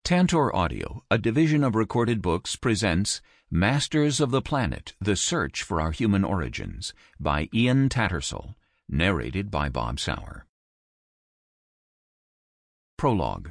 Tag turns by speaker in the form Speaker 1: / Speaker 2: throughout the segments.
Speaker 1: Tantor Audio, a division of Recorded Books, presents Masters of the Planet, The Search for Our Human Origins by Ian Tattersall, narrated by Bob Sauer. Prologue.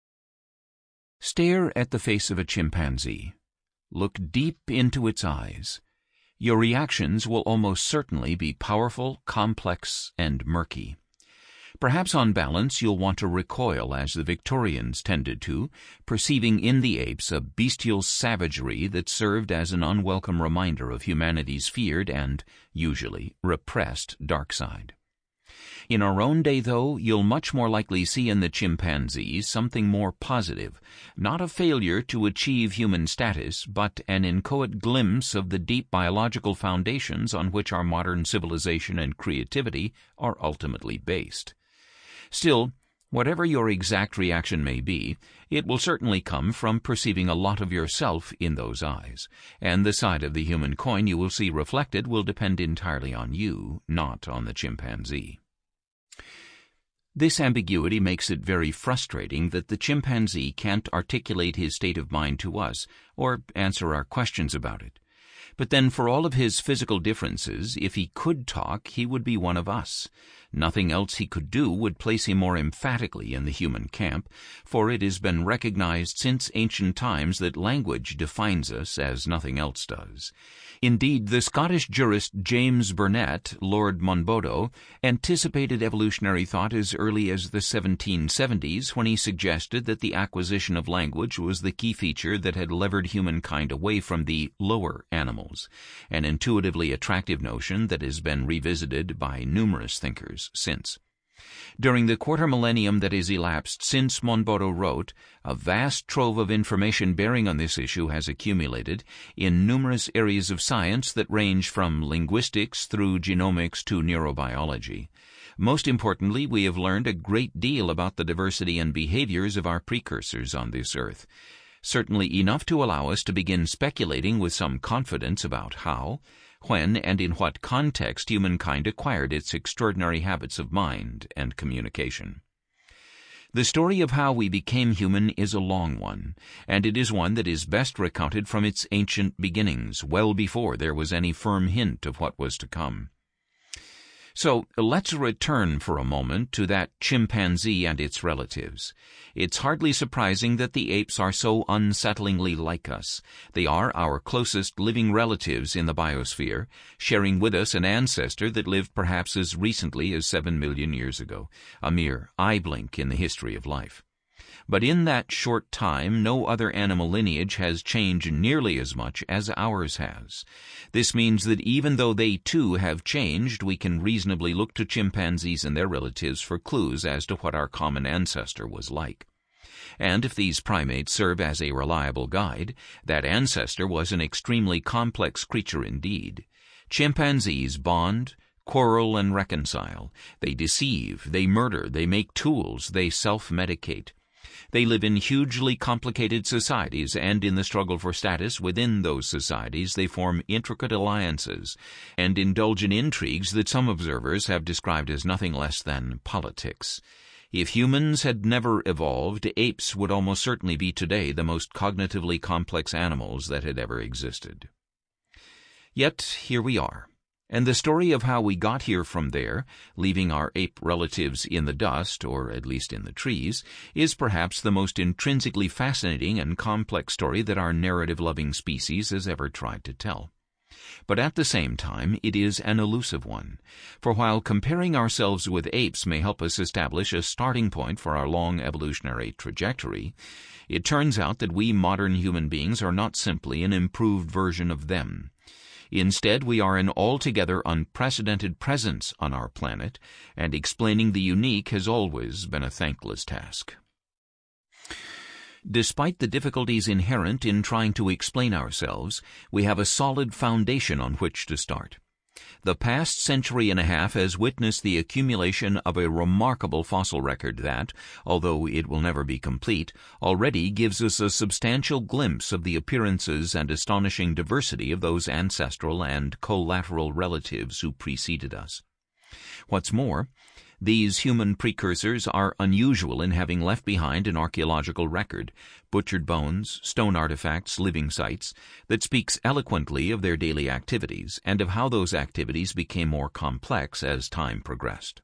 Speaker 1: Stare at the face of a chimpanzee. Look deep into its eyes. Your reactions will almost certainly be powerful, complex, and murky. Perhaps on balance you'll want to recoil as the Victorians tended to, perceiving in the apes a bestial savagery that served as an unwelcome reminder of humanity's feared and, usually, repressed dark side. In our own day, though, you'll much more likely see in the chimpanzee something more positive, not a failure to achieve human status, but an inchoate glimpse of the deep biological foundations on which our modern civilization and creativity are ultimately based. Still, whatever your exact reaction may be, it will certainly come from perceiving a lot of yourself in those eyes, and the side of the human coin you will see reflected will depend entirely on you, not on the chimpanzee. This ambiguity makes it very frustrating that the chimpanzee can't articulate his state of mind to us, or answer our questions about it. But then, for all of his physical differences, if he could talk, he would be one of us. Nothing else he could do would place him more emphatically in the human camp, for it has been recognized since ancient times that language defines us as nothing else does. Indeed, the Scottish jurist James Burnet, Lord Monboddo, anticipated evolutionary thought as early as the 1770s when he suggested that the acquisition of language was the key feature that had levered humankind away from the lower animals, an intuitively attractive notion that has been revisited by numerous thinkers since. During the quarter millennium that has elapsed since Monboddo wrote, a vast trove of information bearing on this issue has accumulated in numerous areas of science that range from linguistics through genomics to neurobiology. Most importantly, we have learned a great deal about the diversity and behaviors of our precursors on this earth. Certainly enough to allow us to begin speculating with some confidence about how, when, and in what context humankind acquired its extraordinary habits of mind and communication. The story of how we became human is a long one, and it is one that is best recounted from its ancient beginnings, well before there was any firm hint of what was to come. So let's return for a moment to that chimpanzee and its relatives. It's hardly surprising that the apes are so unsettlingly like us. They are our closest living relatives in the biosphere, sharing with us an ancestor that lived perhaps as recently as 7 million years ago, a mere eye blink in the history of life. But in that short time, no other animal lineage has changed nearly as much as ours has. This means that even though they too have changed, we can reasonably look to chimpanzees and their relatives for clues as to what our common ancestor was like. And if these primates serve as a reliable guide, that ancestor was an extremely complex creature indeed. Chimpanzees bond, quarrel, and reconcile. They deceive, they murder, they make tools, they self-medicate. They live in hugely complicated societies, and in the struggle for status within those societies they form intricate alliances and indulge in intrigues that some observers have described as nothing less than politics. If humans had never evolved, apes would almost certainly be today the most cognitively complex animals that had ever existed. Yet here we are. And the story of how we got here from there, leaving our ape relatives in the dust, or at least in the trees, is perhaps the most intrinsically fascinating and complex story that our narrative-loving species has ever tried to tell. But at the same time, it is an elusive one. For while comparing ourselves with apes may help us establish a starting point for our long evolutionary trajectory, it turns out that we modern human beings are not simply an improved version of them. Instead, we are an altogether unprecedented presence on our planet, and explaining the unique has always been a thankless task. Despite the difficulties inherent in trying to explain ourselves, we have a solid foundation on which to start. The past century and a half has witnessed the accumulation of a remarkable fossil record that, although it will never be complete, already gives us a substantial glimpse of the appearances and astonishing diversity of those ancestral and collateral relatives who preceded us. What's more, These human precursors are unusual in having left behind an archaeological record, butchered bones, stone artifacts, living sites, that speaks eloquently of their daily activities and of how those activities became more complex as time progressed.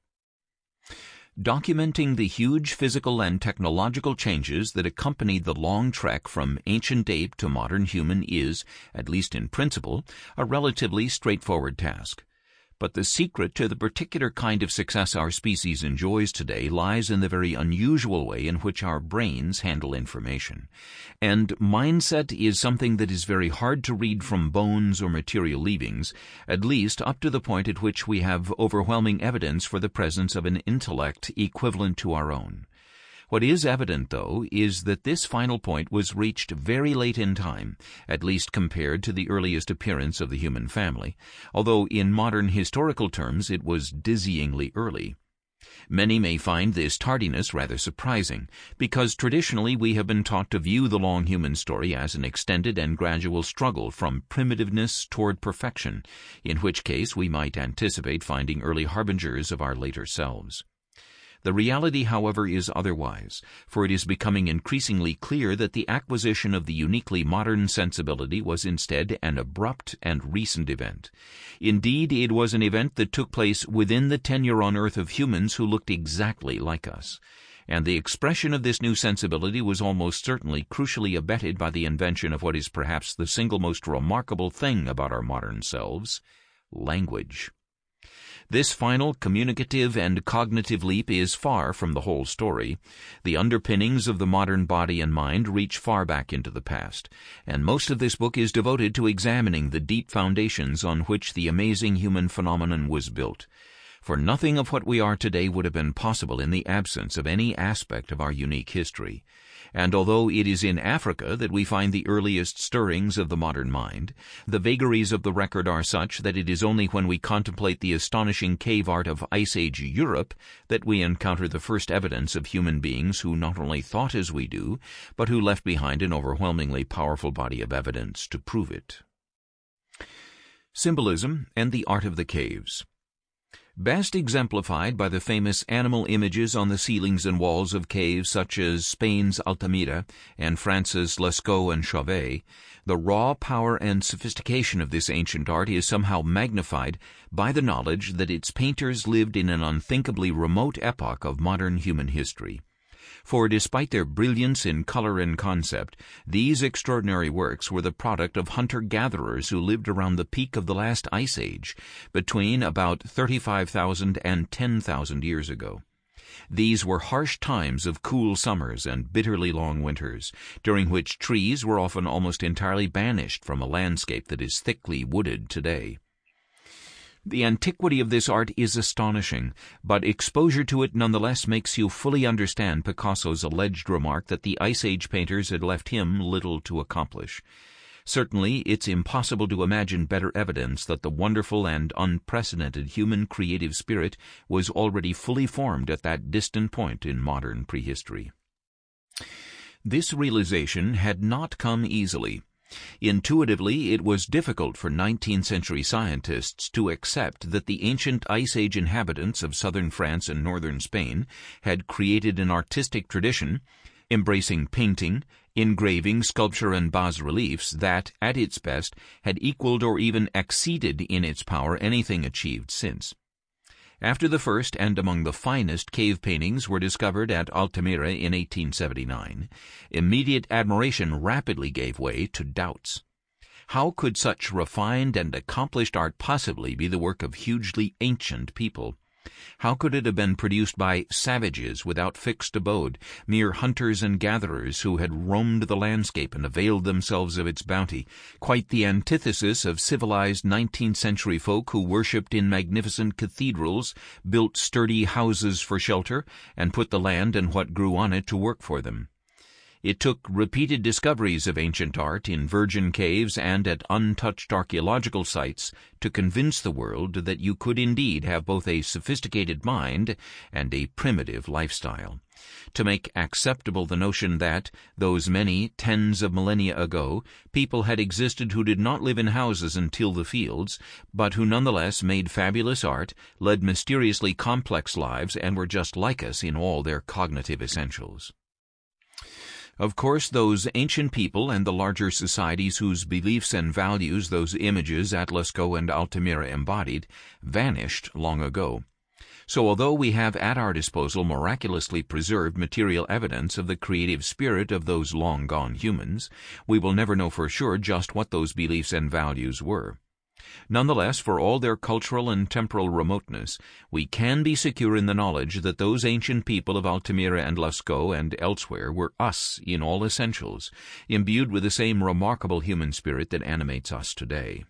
Speaker 1: Documenting the huge physical and technological changes that accompanied the long trek from ancient ape to modern human is, at least in principle, a relatively straightforward task. But the secret to the particular kind of success our species enjoys today lies in the very unusual way in which our brains handle information. And mindset is something that is very hard to read from bones or material leavings, at least up to the point at which we have overwhelming evidence for the presence of an intellect equivalent to our own. What is evident, though, is that this final point was reached very late in time, at least compared to the earliest appearance of the human family, although in modern historical terms it was dizzyingly early. Many may find this tardiness rather surprising, because traditionally we have been taught to view the long human story as an extended and gradual struggle from primitiveness toward perfection, in which case we might anticipate finding early harbingers of our later selves. The reality, however, is otherwise, for it is becoming increasingly clear that the acquisition of the uniquely modern sensibility was instead an abrupt and recent event. Indeed, it was an event that took place within the tenure on Earth of humans who looked exactly like us. And the expression of this new sensibility was almost certainly crucially abetted by the invention of what is perhaps the single most remarkable thing about our modern selves: language. This final communicative and cognitive leap is far from the whole story. The underpinnings of the modern body and mind reach far back into the past, and most of this book is devoted to examining the deep foundations on which the amazing human phenomenon was built. For nothing of what we are today would have been possible in the absence of any aspect of our unique history. And although it is in Africa that we find the earliest stirrings of the modern mind, the vagaries of the record are such that it is only when we contemplate the astonishing cave art of Ice Age Europe that we encounter the first evidence of human beings who not only thought as we do, but who left behind an overwhelmingly powerful body of evidence to prove it. Symbolism and the art of the caves. Best exemplified by the famous animal images on the ceilings and walls of caves such as Spain's Altamira and France's Lascaux and Chauvet, the raw power and sophistication of this ancient art is somehow magnified by the knowledge that its painters lived in an unthinkably remote epoch of modern human history. For despite their brilliance in color and concept, these extraordinary works were the product of hunter-gatherers who lived around the peak of the last ice age, between about 35,000 and 10,000 years ago. These were harsh times of cool summers and bitterly long winters, during which trees were often almost entirely banished from a landscape that is thickly wooded today. The antiquity of this art is astonishing, but exposure to it nonetheless makes you fully understand Picasso's alleged remark that the Ice Age painters had left him little to accomplish. Certainly, it's impossible to imagine better evidence that the wonderful and unprecedented human creative spirit was already fully formed at that distant point in modern prehistory. This realization had not come easily. Intuitively, it was difficult for 19th-century scientists to accept that the ancient Ice Age inhabitants of southern France and northern Spain had created an artistic tradition, embracing painting, engraving, sculpture, and bas-reliefs that, at its best, had equaled or even exceeded in its power anything achieved since. After the first and among the finest cave paintings were discovered at Altamira in 1879, immediate admiration rapidly gave way to doubts. How could such refined and accomplished art possibly be the work of hugely ancient people? How could it have been produced by savages without fixed abode, mere hunters and gatherers who had roamed the landscape and availed themselves of its bounty, quite the antithesis of civilized 19th-century folk who worshipped in magnificent cathedrals, built sturdy houses for shelter, and put the land and what grew on it to work for them? It took repeated discoveries of ancient art in virgin caves and at untouched archaeological sites to convince the world that you could indeed have both a sophisticated mind and a primitive lifestyle. To make acceptable the notion that, those many tens of millennia ago, people had existed who did not live in houses and till the fields, but who nonetheless made fabulous art, led mysteriously complex lives, and were just like us in all their cognitive essentials. Of course, those ancient people and the larger societies whose beliefs and values those images at Lascaux and Altamira embodied vanished long ago. So although we have at our disposal miraculously preserved material evidence of the creative spirit of those long-gone humans, we will never know for sure just what those beliefs and values were. Nonetheless, for all their cultural and temporal remoteness, we can be secure in the knowledge that those ancient people of Altamira and Lascaux and elsewhere were us in all essentials, imbued with the same remarkable human spirit that animates us today.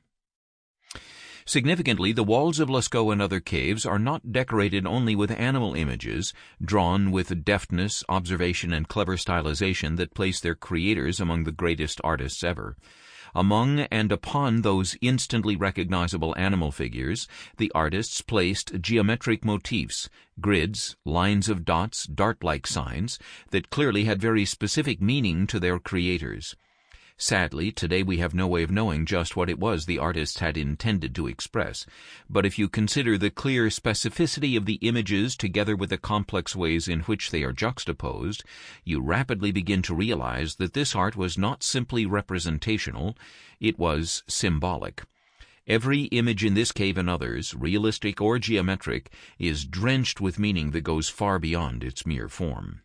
Speaker 1: Significantly, the walls of Lascaux and other caves are not decorated only with animal images, drawn with deftness, observation, and clever stylization that place their creators among the greatest artists ever. Among and upon those instantly recognizable animal figures, the artists placed geometric motifs, grids, lines of dots, dart-like signs, that clearly had very specific meaning to their creators. Sadly, today we have no way of knowing just what it was the artists had intended to express, but if you consider the clear specificity of the images together with the complex ways in which they are juxtaposed, you rapidly begin to realize that this art was not simply representational, it was symbolic. Every image in this cave and others, realistic or geometric, is drenched with meaning that goes far beyond its mere form.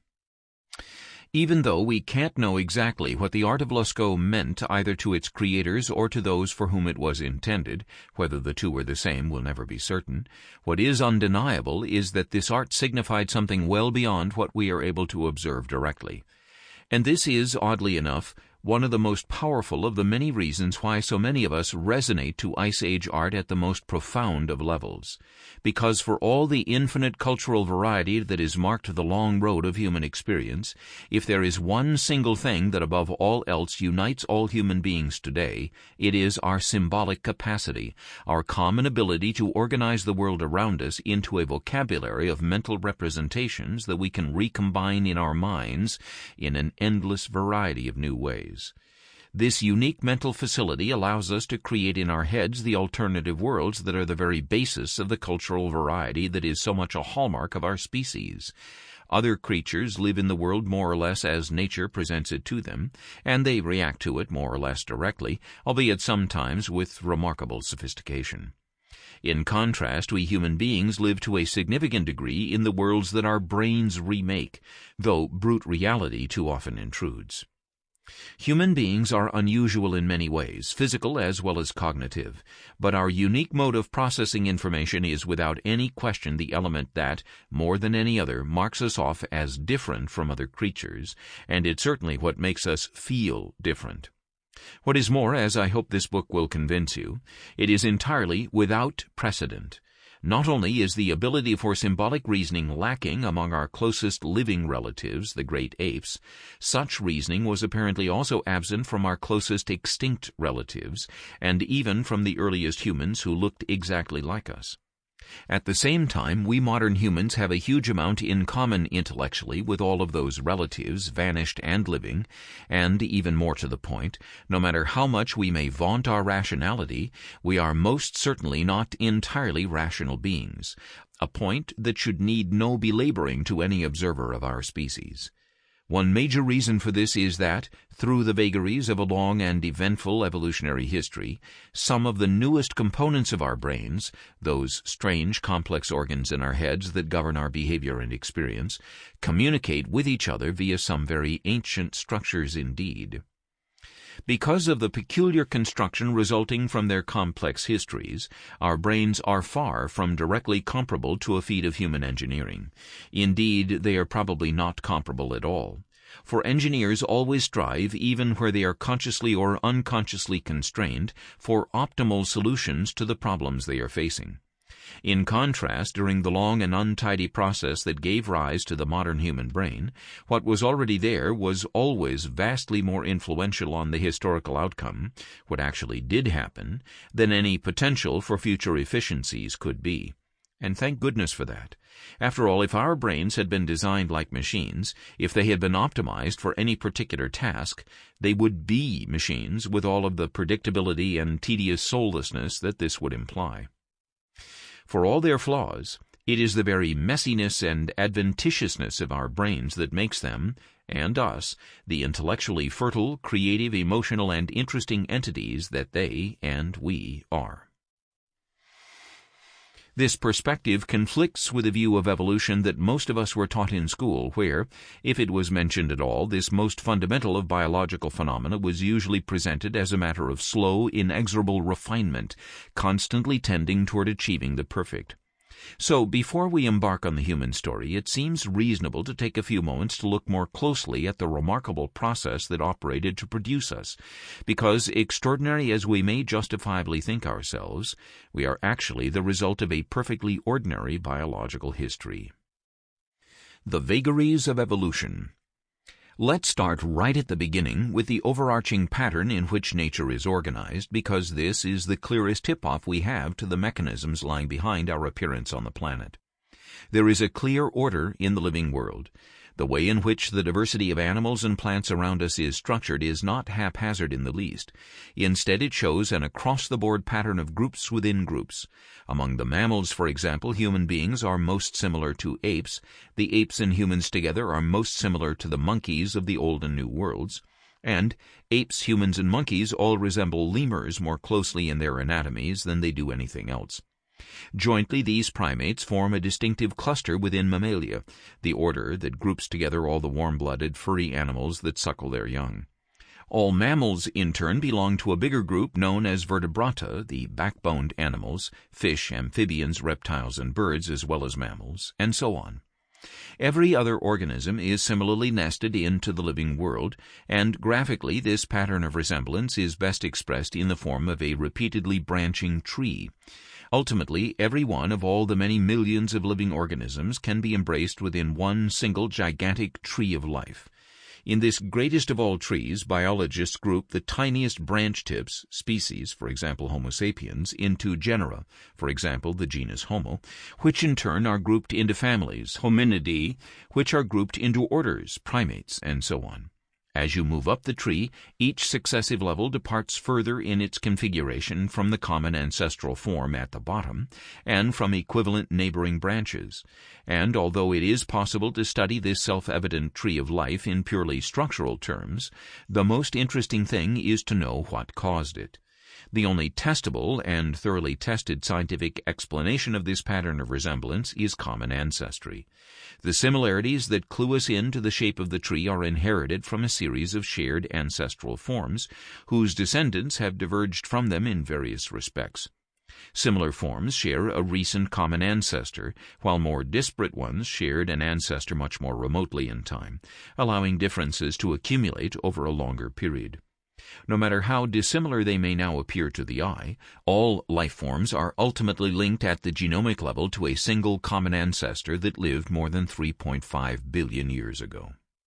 Speaker 1: Even though we can't know exactly what the art of Lascaux meant either to its creators or to those for whom it was intended, whether the two were the same will never be certain, what is undeniable is that this art signified something well beyond what we are able to observe directly. And this is, oddly enough, one of the most powerful of the many reasons why so many of us resonate to Ice Age art at the most profound of levels. Because for all the infinite cultural variety that is marked the long road of human experience, if there is one single thing that above all else unites all human beings today, it is our symbolic capacity, our common ability to organize the world around us into a vocabulary of mental representations that we can recombine in our minds in an endless variety of new ways. This unique mental facility allows us to create in our heads the alternative worlds that are the very basis of the cultural variety that is so much a hallmark of our species. Other creatures live in the world more or less as nature presents it to them, and they react to it more or less directly, albeit sometimes with remarkable sophistication. In contrast, we human beings live to a significant degree in the worlds that our brains remake, though brute reality too often intrudes. Human beings are unusual in many ways, physical as well as cognitive, but our unique mode of processing information is without any question the element that, more than any other, marks us off as different from other creatures, and it's certainly what makes us feel different. What is more, as I hope this book will convince you, it is entirely without precedent. Not only is the ability for symbolic reasoning lacking among our closest living relatives, the great apes, such reasoning was apparently also absent from our closest extinct relatives, and even from the earliest humans who looked exactly like us. At the same time, we modern humans have a huge amount in common intellectually with all of those relatives, vanished and living, and, even more to the point, no matter how much we may vaunt our rationality, we are most certainly not entirely rational beings, a point that should need no belaboring to any observer of our species. One major reason for this is that, through the vagaries of a long and eventful evolutionary history, some of the newest components of our brains, those strange complex organs in our heads that govern our behavior and experience, communicate with each other via some very ancient structures indeed. Because of the peculiar construction resulting from their complex histories, our brains are far from directly comparable to a feat of human engineering. Indeed, they are probably not comparable at all. For engineers always strive, even where they are consciously or unconsciously constrained, for optimal solutions to the problems they are facing. In contrast, during the long and untidy process that gave rise to the modern human brain, what was already there was always vastly more influential on the historical outcome, what actually did happen, than any potential for future efficiencies could be. And thank goodness for that. After all, if our brains had been designed like machines, if they had been optimized for any particular task, they would be machines with all of the predictability and tedious soullessness that this would imply. For all their flaws, it is the very messiness and adventitiousness of our brains that makes them, and us, the intellectually fertile, creative, emotional, and interesting entities that they and we are. This perspective conflicts with a view of evolution that most of us were taught in school, where, if it was mentioned at all, this most fundamental of biological phenomena was usually presented as a matter of slow, inexorable refinement, constantly tending toward achieving the perfect. So, before we embark on the human story, it seems reasonable to take a few moments to look more closely at the remarkable process that operated to produce us, because, extraordinary as we may justifiably think ourselves, we are actually the result of a perfectly ordinary biological history. The vagaries of evolution. Let's start right at the beginning with the overarching pattern in which nature is organized, because this is the clearest tip-off we have to the mechanisms lying behind our appearance on the planet. There is a clear order in the living world. The way in which the diversity of animals and plants around us is structured is not haphazard in the least. Instead, it shows an across-the-board pattern of groups within groups. Among the mammals, for example, human beings are most similar to apes. The apes and humans together are most similar to the monkeys of the Old and New Worlds. And apes, humans, and monkeys all resemble lemurs more closely in their anatomies than they do anything else. Jointly, these primates form a distinctive cluster within Mammalia, the order that groups together all the warm-blooded, furry animals that suckle their young. All mammals, in turn, belong to a bigger group known as vertebrata, the backboned animals, fish, amphibians, reptiles, and birds, as well as mammals, and so on. Every other organism is similarly nested into the living world, and graphically this pattern of resemblance is best expressed in the form of a repeatedly branching tree. Ultimately, every one of all the many millions of living organisms can be embraced within one single gigantic tree of life. In this greatest of all trees, biologists group the tiniest branch tips, species, for example Homo sapiens, into genera, for example the genus Homo, which in turn are grouped into families, Hominidae, which are grouped into orders, primates, and so on. As you move up the tree, each successive level departs further in its configuration from the common ancestral form at the bottom, and from equivalent neighboring branches. And although it is possible to study this self-evident tree of life in purely structural terms, the most interesting thing is to know what caused it. The only testable and thoroughly tested scientific explanation of this pattern of resemblance is common ancestry. The similarities that clue us in to the shape of the tree are inherited from a series of shared ancestral forms, whose descendants have diverged from them in various respects. Similar forms share a recent common ancestor, while more disparate ones shared an ancestor much more remotely in time, allowing differences to accumulate over a longer period. No matter how dissimilar they may now appear to the eye, all life forms are ultimately linked at the genomic level to a single common ancestor that lived more than 3.5 billion years ago.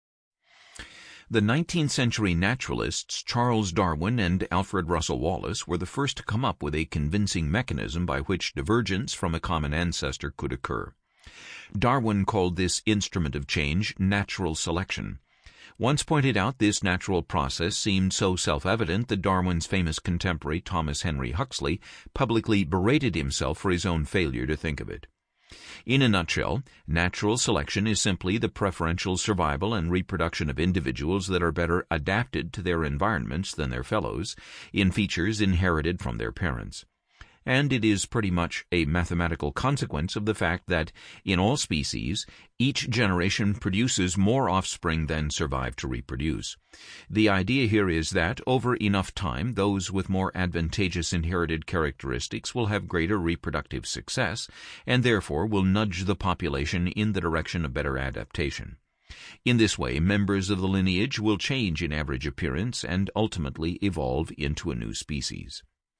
Speaker 1: The 19th century naturalists Charles Darwin and Alfred Russel Wallace were the first to come up with a convincing mechanism by which divergence from a common ancestor could occur. Darwin called this instrument of change natural selection. Once pointed out, this natural process seemed so self-evident that Darwin's famous contemporary Thomas Henry Huxley publicly berated himself for his own failure to think of it. In a nutshell, natural selection is simply the preferential survival and reproduction of individuals that are better adapted to their environments than their fellows, in features inherited from their parents. And it is pretty much a mathematical consequence of the fact that, in all species, each generation produces more offspring than survive to reproduce. The idea here is that, over enough time, those with more advantageous inherited characteristics will have greater reproductive success, and therefore will nudge the population in the direction of better adaptation. In this way, members of the lineage will change in average appearance and ultimately evolve into a new species.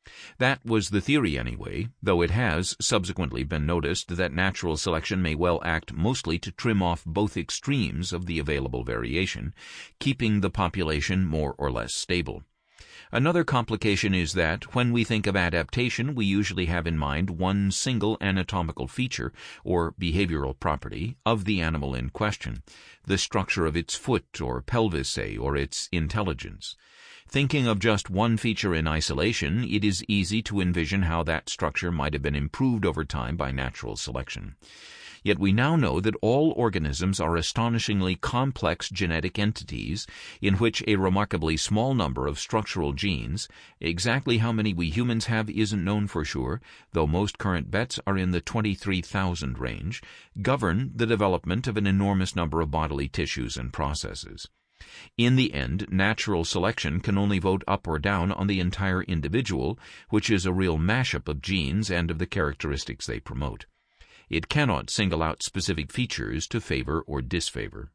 Speaker 1: That was the theory anyway, though it has subsequently been noticed that natural selection may well act mostly to trim off both extremes of the available variation, keeping the population more or less stable. Another complication is that, when we think of adaptation, we usually have in mind one single anatomical feature, or behavioral property, of the animal in question, the structure of its foot or pelvis, say, or its intelligence. Thinking of just one feature in isolation, it is easy to envision how that structure might have been improved over time by natural selection. Yet we now know that all organisms are astonishingly complex genetic entities in which a remarkably small number of structural genes, exactly how many we humans have isn't known for sure, though most current bets are in the 23,000 range, govern the development of an enormous number of bodily tissues and processes. In the end, natural selection can only vote up or down on the entire individual, which is a real mashup of genes and of the characteristics they promote. It cannot single out specific features to favor or disfavor.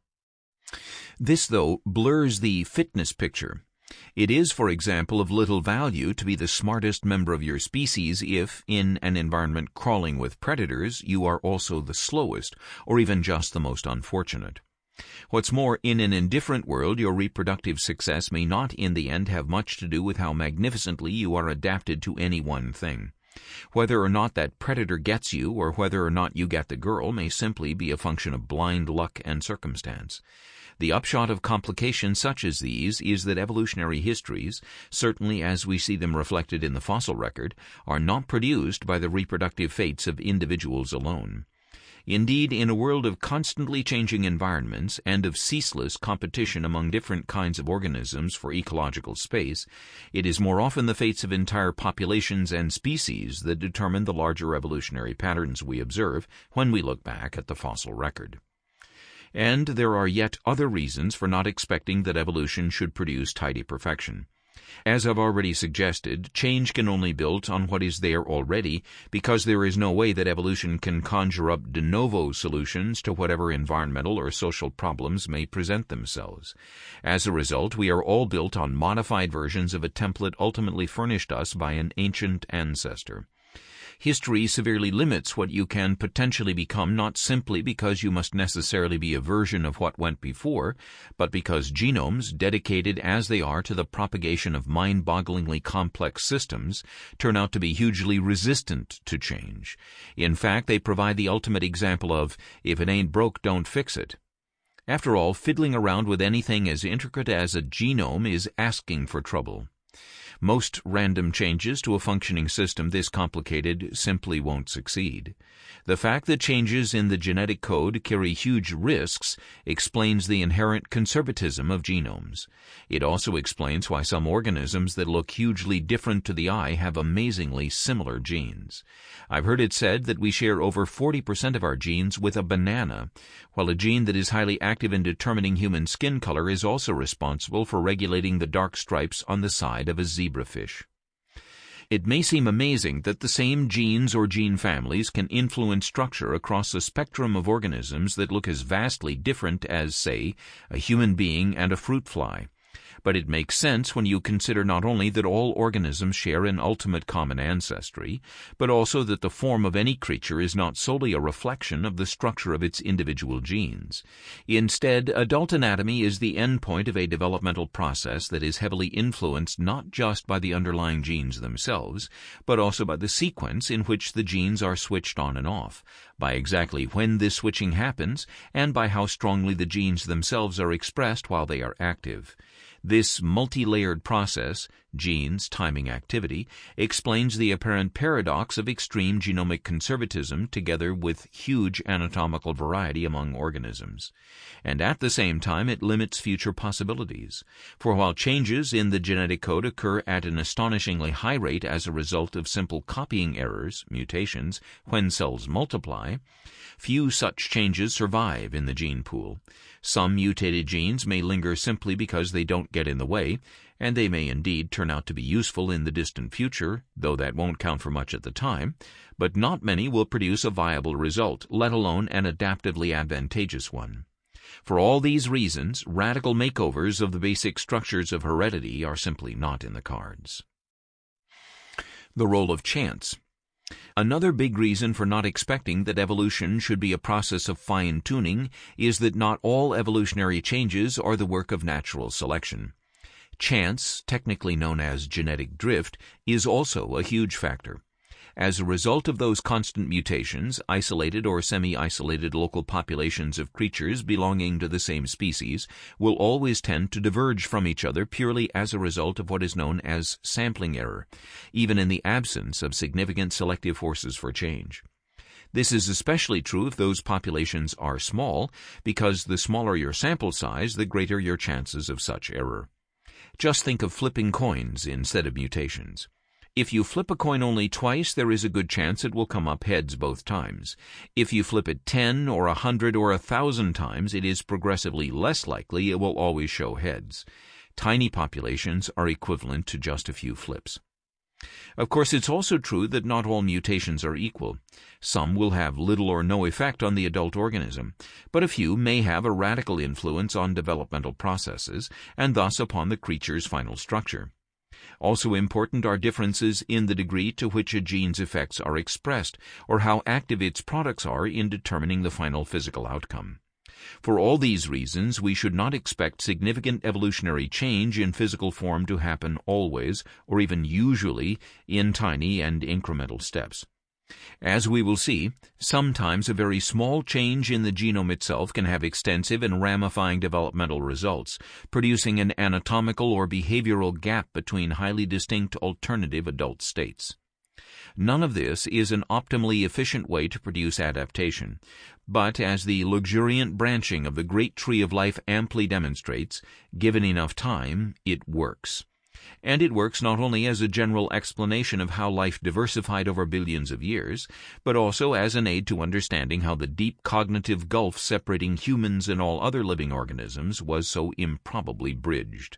Speaker 1: This, though, blurs the fitness picture. It is, for example, of little value to be the smartest member of your species if, in an environment crawling with predators, you are also the slowest, or even just the most unfortunate. What's more, in an indifferent world, your reproductive success may not in the end have much to do with how magnificently you are adapted to any one thing. Whether or not that predator gets you, or whether or not you get the girl, may simply be a function of blind luck and circumstance. The upshot of complications such as these is that evolutionary histories, certainly as we see them reflected in the fossil record, are not produced by the reproductive fates of individuals alone. Indeed, in a world of constantly changing environments and of ceaseless competition among different kinds of organisms for ecological space, it is more often the fates of entire populations and species that determine the larger evolutionary patterns we observe when we look back at the fossil record. And there are yet other reasons for not expecting that evolution should produce tidy perfection. As I've already suggested, change can only be built on what is there already, because there is no way that evolution can conjure up de novo solutions to whatever environmental or social problems may present themselves. As a result, we are all built on modified versions of a template ultimately furnished us by an ancient ancestor. History severely limits what you can potentially become, not simply because you must necessarily be a version of what went before, but because genomes, dedicated as they are to the propagation of mind-bogglingly complex systems, turn out to be hugely resistant to change. In fact, they provide the ultimate example of, if it ain't broke, don't fix it. After all, fiddling around with anything as intricate as a genome is asking for trouble. Most random changes to a functioning system this complicated simply won't succeed. The fact that changes in the genetic code carry huge risks explains the inherent conservatism of genomes. It also explains why some organisms that look hugely different to the eye have amazingly similar genes. I've heard it said that we share over 40% of our genes with a banana, while a gene that is highly active in determining human skin color is also responsible for regulating the dark stripes on the side of a zebrafish. It may seem amazing that the same genes or gene families can influence structure across a spectrum of organisms that look as vastly different as, say, a human being and a fruit fly. But it makes sense when you consider not only that all organisms share an ultimate common ancestry, but also that the form of any creature is not solely a reflection of the structure of its individual genes. Instead, adult anatomy is the endpoint of a developmental process that is heavily influenced not just by the underlying genes themselves, but also by the sequence in which the genes are switched on and off, by exactly when this switching happens, and by how strongly the genes themselves are expressed while they are active. This multi-layered process, genes, timing, activity, explains the apparent paradox of extreme genomic conservatism together with huge anatomical variety among organisms. And at the same time, it limits future possibilities. For while changes in the genetic code occur at an astonishingly high rate as a result of simple copying errors, mutations, when cells multiply, few such changes survive in the gene pool. Some mutated genes may linger simply because they don't get in the way, and they may indeed turn out to be useful in the distant future, though that won't count for much at the time, but not many will produce a viable result, let alone an adaptively advantageous one. For all these reasons, radical makeovers of the basic structures of heredity are simply not in the cards. The role of chance. Another big reason for not expecting that evolution should be a process of fine-tuning is that not all evolutionary changes are the work of natural selection. Chance, technically known as genetic drift, is also a huge factor. As a result of those constant mutations, isolated or semi-isolated local populations of creatures belonging to the same species will always tend to diverge from each other purely as a result of what is known as sampling error, even in the absence of significant selective forces for change. This is especially true if those populations are small, because the smaller your sample size, the greater your chances of such error. Just think of flipping coins instead of mutations. If you flip a coin only twice, there is a good chance it will come up heads both times. If you flip it 10 or 100 or 1,000 times, it is progressively less likely it will always show heads. Tiny populations are equivalent to just a few flips. Of course, it's also true that not all mutations are equal. Some will have little or no effect on the adult organism, but a few may have a radical influence on developmental processes and thus upon the creature's final structure. Also important are differences in the degree to which a gene's effects are expressed, or how active its products are in determining the final physical outcome. For all these reasons, we should not expect significant evolutionary change in physical form to happen always, or even usually, in tiny and incremental steps. As we will see, sometimes a very small change in the genome itself can have extensive and ramifying developmental results, producing an anatomical or behavioral gap between highly distinct alternative adult states. None of this is an optimally efficient way to produce adaptation, but as the luxuriant branching of the great tree of life amply demonstrates, given enough time, it works. And it works not only as a general explanation of how life diversified over billions of years, but also as an aid to understanding how the deep cognitive gulf separating humans and all other living organisms was so improbably bridged.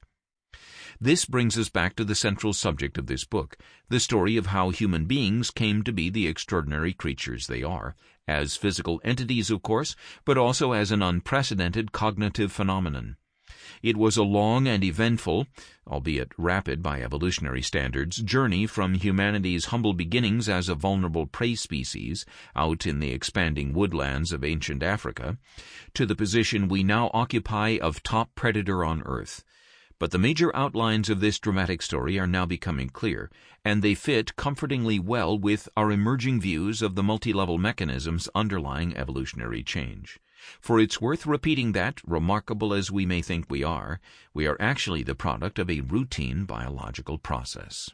Speaker 1: This brings us back to the central subject of this book, the story of how human beings came to be the extraordinary creatures they are, as physical entities, of course, but also as an unprecedented cognitive phenomenon. It was a long and eventful, albeit rapid by evolutionary standards, journey from humanity's humble beginnings as a vulnerable prey species out in the expanding woodlands of ancient Africa to the position we now occupy of top predator on Earth. But the major outlines of this dramatic story are now becoming clear, and they fit comfortingly well with our emerging views of the multi-level mechanisms underlying evolutionary change. For it's worth repeating that, remarkable as we may think we are actually the product of a routine biological process.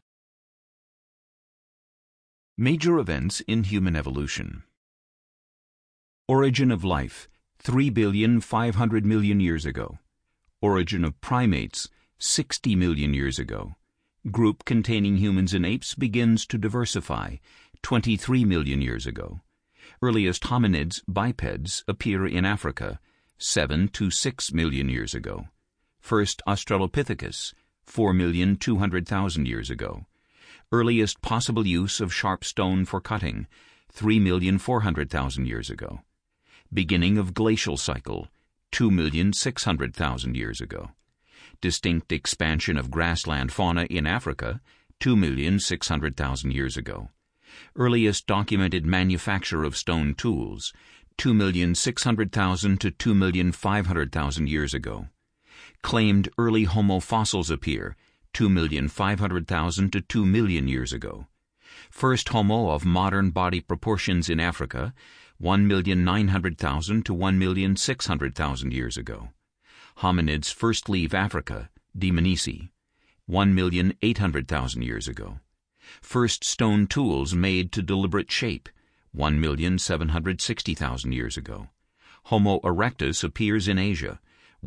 Speaker 1: Major events in human evolution. Origin of life, 3,500 million years ago. Origin of primates, 60 million years ago. Group containing humans and apes begins to diversify, 23 million years ago. Earliest hominids, bipeds, appear in Africa, 7 to 6 million years ago. First Australopithecus, 4,200,000 years ago. Earliest possible use of sharp stone for cutting, 3,400,000 years ago. Beginning of glacial cycle, 2,600,000 years ago. Distinct expansion of grassland fauna in Africa, 2,600,000 years ago. Earliest documented manufacture of stone tools, 2,600,000 to 2,500,000 years ago. Claimed early Homo fossils appear, 2,500,000 to 2 million years ago. First Homo of modern body proportions in Africa, 1,900,000 to 1,600,000 years ago. Hominids first leave Africa, Dmanisi, 1,800,000 years ago. First stone tools made to deliberate shape, 1,760,000 years ago. Homo erectus appears in Asia,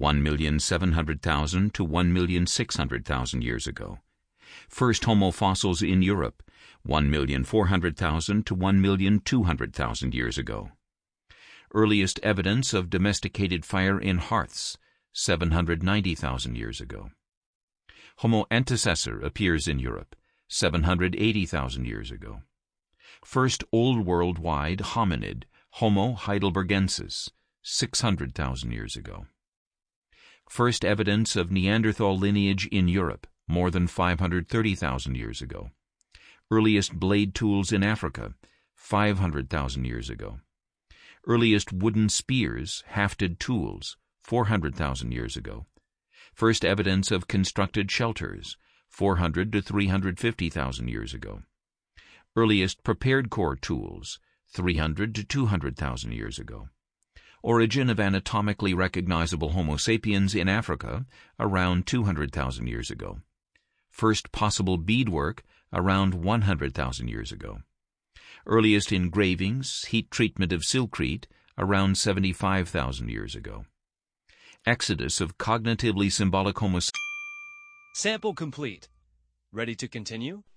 Speaker 1: 1,700,000 to 1,600,000 years ago. First Homo fossils in Europe, 1,400,000 to 1,200,000 years ago. Earliest evidence of domesticated fire in hearths, 790,000 years ago. Homo antecessor appears in Europe, 780,000 years ago. First Old World-wide hominid, Homo heidelbergensis, 600,000 years ago. First evidence of Neanderthal lineage in Europe, more than 530,000 years ago. Earliest blade tools in Africa, 500,000 years ago. Earliest wooden spears, hafted tools, 400,000 years ago. First evidence of constructed shelters, 400 to 350,000 years ago. Earliest prepared core tools, 300 to 200,000 years ago. Origin of anatomically recognizable Homo sapiens in Africa, around 200,000 years ago. First possible beadwork, around 100,000 years ago. Earliest engravings, heat treatment of Silkrete, around 75,000 years ago. Exodus of cognitively symbolic Homo.
Speaker 2: Sample complete. Ready to continue?